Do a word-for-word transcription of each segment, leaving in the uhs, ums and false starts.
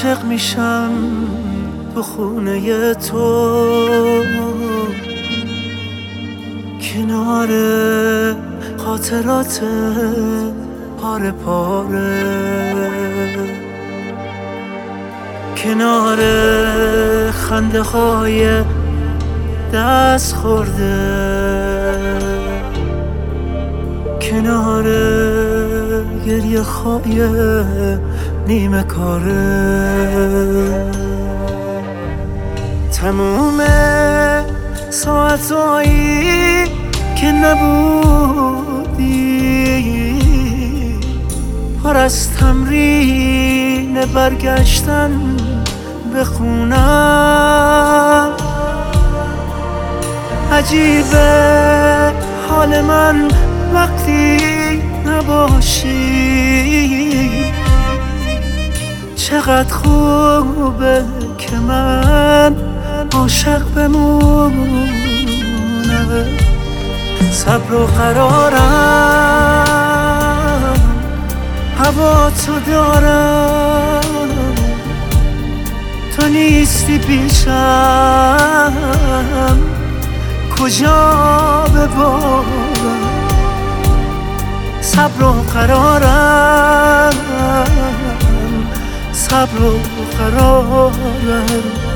عاشق میشم تو خونه تو، کنار خاطرات پاره پاره، کنار خنده های دست خورده، کنار گریه های نیمه کاره. تموم ساعتایی که نبودی پر از تمرین برگشتن به خونم. عجیبه حال من وقتی نباشی، چقدر خوبه که من عاشق بمونم. صبر و قرارم هوا تو دارم، تو نیستی پیشم کجا ببارم. صبر و قرارم، صبر و قرارم،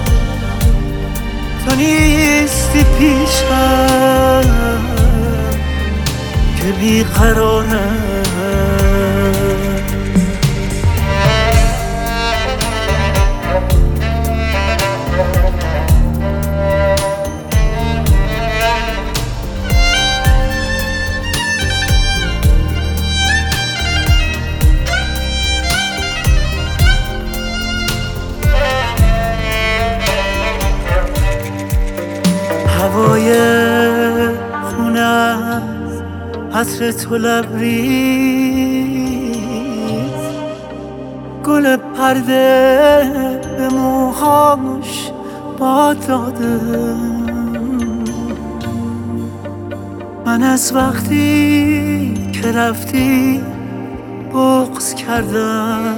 تو نیستی پیشم که بیقرارم. هوای خونه است عطر تو لبریز، گل پرده به موهاش باد داده. من از وقتی که رفتی بغض کردم،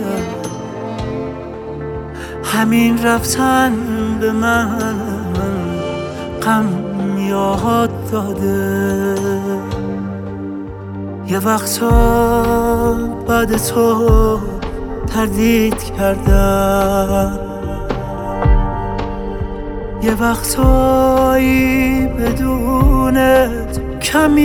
همین رفتن به من غم یاد داده. یه وقتا بعد تو تردید کردم، یه وقتایی بدونت کم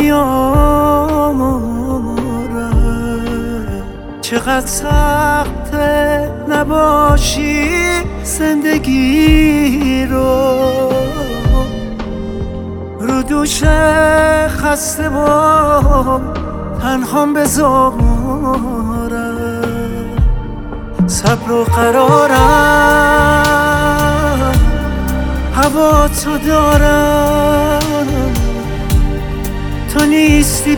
میارم. چقدر سخته نباشی زندگی رو، رو دوش خسته و تنهام بذارم. صبر و قرارم هوا تو دارم، تو نیستی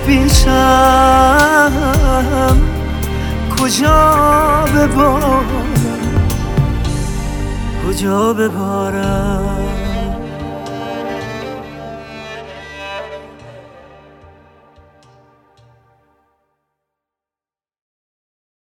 پیشم کجا ببارم، کجا ببارم.